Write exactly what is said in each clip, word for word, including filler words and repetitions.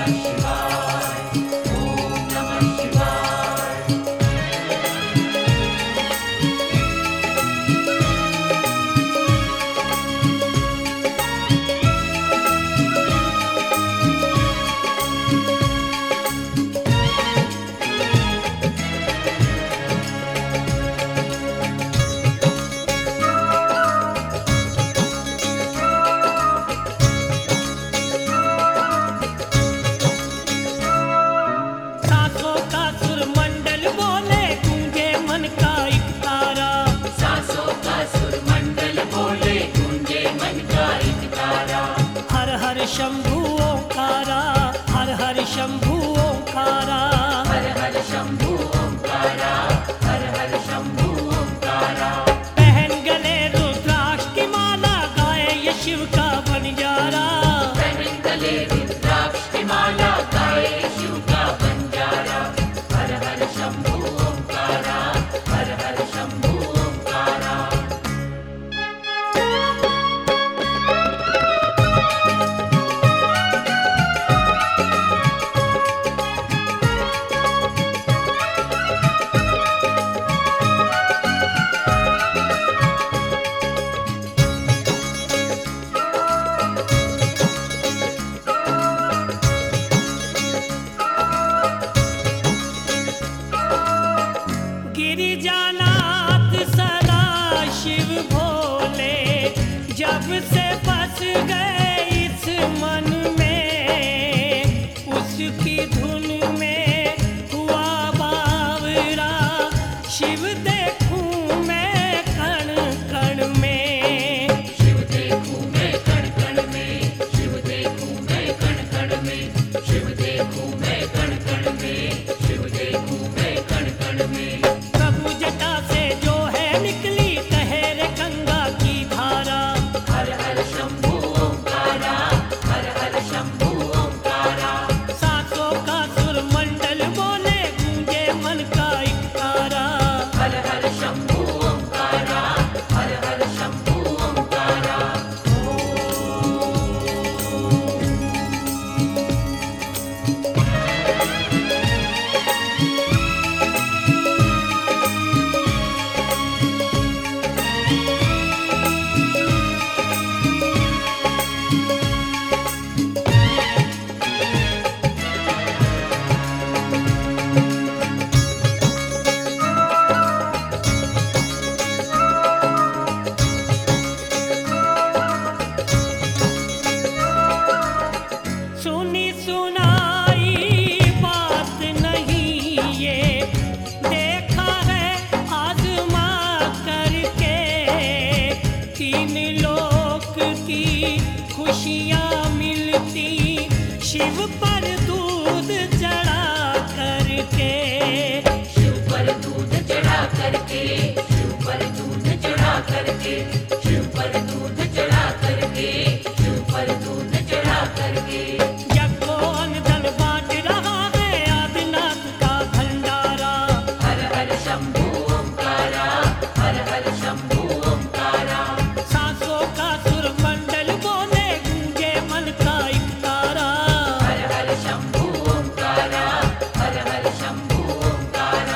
शंभु ओंकारा, हर हर शंभु ओंकारा, हर हर शंभु ओंकारा, हर हर शंभु ओंकारा। पहन गले रुद्राक्ष की माला, गाए ये शिव का बंजारा। पहन गले रुद्राक्ष की माला, गाए शिव का बंजारा। हर हर शंभु ओंकारा, हर हर शंभु ओंकारा। गिरिजानाथ सदा शिव भोले, जब से बस गए इस मन में, उसकी धुन में हुआ बावरा। शिव देखूं मैं कण कण में, शिव देखूं मैं कण कण में, शिव देखूं मैं कण कण में, शिव देखूं मैं कण कण में, शिव देखूं मैं कण कण में। जटा से जो है निकली कहे रे गंगा की धारा। हर हर शंभु ओंकारा, हर हर शंभु ओंकारा। सांसों का सुर मंडल बोले, गूंजे मन का एक तारा। हर हर शंभु ओंकारा, हर हर शंभु ओंकारा। सुनी सुनाई बात नहीं ये, देखा है आजमा करके। तीन लोक की खुशियाँ मिलती शिव पर दूध चढ़ा करके। शिव पर दूध चढ़ा करके, शिव पर दूध चढ़ा करके, शिव पर दूध चढ़ा करके, शिव पर दूध चढ़ा करके। जग को अन्न धन बांट रहा है आदिनाथ का भंडारा। हर हर शंभु ओंकारा, हर हर शंभु ओंकारा। सांसों का सुर मंडल बोले, गूंजे मन का एक तारा। हर हर शंभु ओंकारा, हर हर शंभु ओंकारा।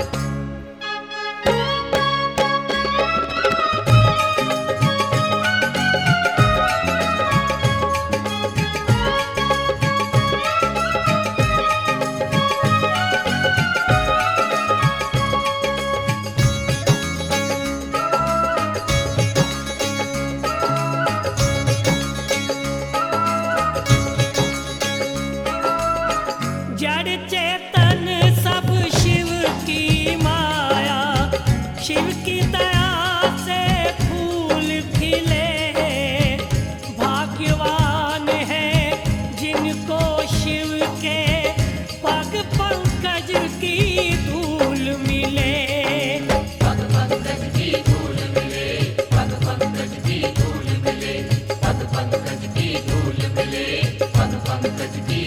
जड़ चेतन सब शिव की माया, शिव की दया से फूल खिले। भाग्यवान है जिनको शिव के पग पंकज की धूल मिले। पग पंकज की धूल मिले, पग पंकज की धूल मिले, पग पंकज की धूल मिले, पग पंकज की